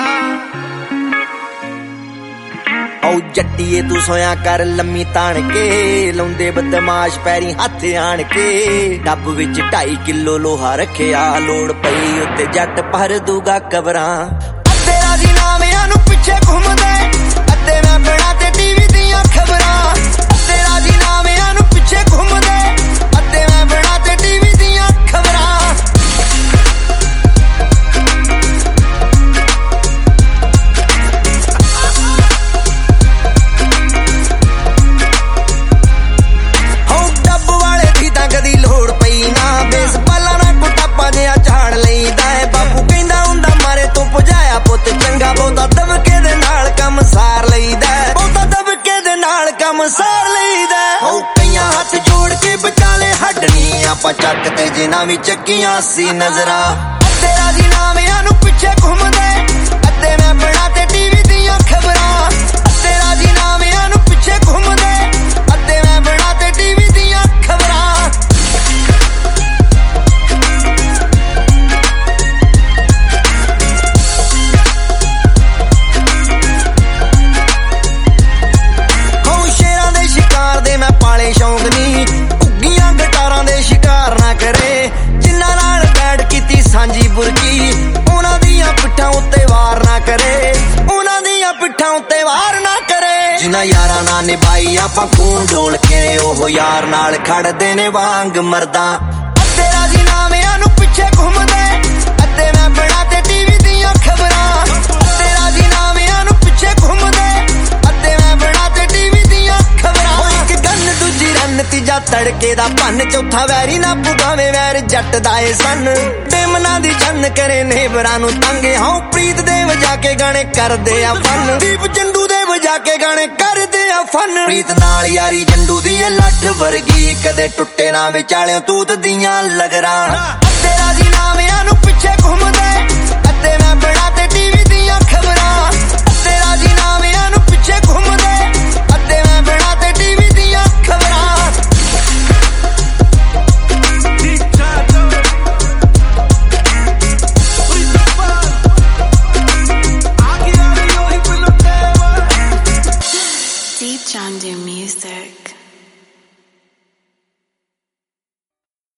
औ जट्टीए तू सोया कर लम्मी तान के लाउंदे बदमाश पैरी हथ आण के डब विच 2.5 किलो लोहा रखिया लोड़ पई उत्ते जट भर दूगा कबरां अद्दे राजी नामियां नूं पिछे घुमदे अद्दे मैं बना ते टीवी दियां खबरां अद्दे राजी नामियां नूं पिछे घुमदे अद्दे मैं बना ते टीवी दियां खबरां चक ते जिन्हां वी चक्कियां सी नजरां अद्दे राजी नामियां नूं पिछे घुमदे अद्दे मैं बना ते टीवी दियां खबरां अद्दे राजी नामियां नूं पिछे घुमदे अद्दे मैं बना ते टीवी दियां खबरां हो शेरां दे शिकार दे मैं पाले शौक नी शिकार ना करे जिन्हां नाल बैठ कीती सांझी बुरकी उन्हां दियां पिट्ठां उत्ते वार ना करे उन्हां दियां पिट्ठां उत्ते वार ना करे जिन्हां यारां नाल निभाई आपां खून डोल के ओह यार नाल खड़दे ने वांग मरदा अद्दे राजी नामियां नूं पिछे घुमदे अद्दे मैं बना ते टीवी दियां खबरां अद्दे राजी नामियां नूं पिछे घुमदे अद्दे मैं बना ते टीवी दियां खबरां इक गन दूजी रन तीजा तड़के दा भन चौथा वैरी ना पुगावे वैर जट दा ए सन बेमना दी जन करे नेबरां नूं तंग हां प्रीत दे वजा के गाने करदे आ फन दीप जंडू दे वजा के गाने करदे आ फन प्रीत नाल यारी जंडू दी ए लठ वर्गी कदे टुटे ना विचाले तूत दियां लगरां अद्दे राजी नामियां नूं पिछे घुमदे